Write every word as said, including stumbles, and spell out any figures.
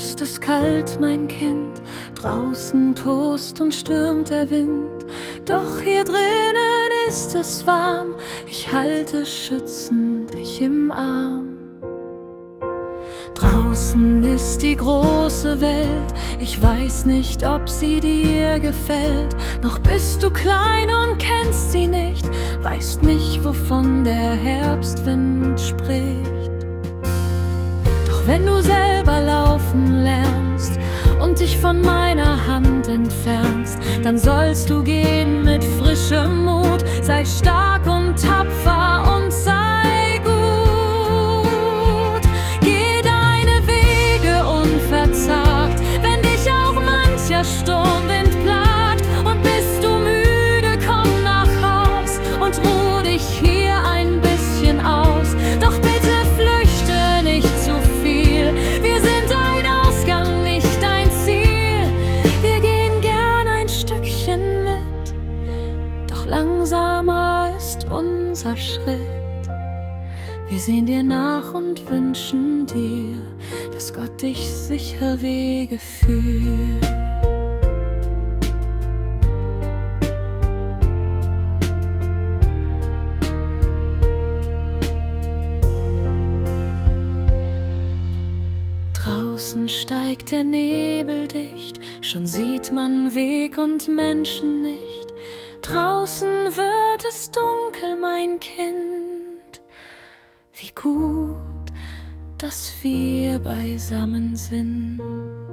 ist es kalt, mein Kind, draußen tost und stürmt der Wind, doch hier drinnen ist es warm, ich halte schützend dich im Arm. Draußen ist die große Welt, ich weiß nicht, ob sie dir gefällt, noch bist du klein und kennst sie nicht, weißt nicht, wovon der Herbstwind spricht. Doch wenn du selber laufen lernst und dich von meiner Hand entfernst, dann sollst du gehen mit frischem Mut, sei stark und tapfer und sei gut. Geh deine Wege unverzagt, wenn dich auch mancher Sturmwind plagt, und bist du müde, komm nach Haus und ruh dich hier ein bisschen aus. Doch bitte flüchte nicht zu viel, wir sind ein Ausgang, nicht ein Ziel. Wir gehen gern ein Stückchen mit, doch langsamer ist unser Schritt. Wir sehen dir nach und wünschen dir, dass Gott dich sicher Wege führt. Draußen steigt der Nebel dicht, schon sieht man Weg und Menschen nicht. Draußen wird es dunkel, mein Kind, wie gut, dass wir beisammen sind.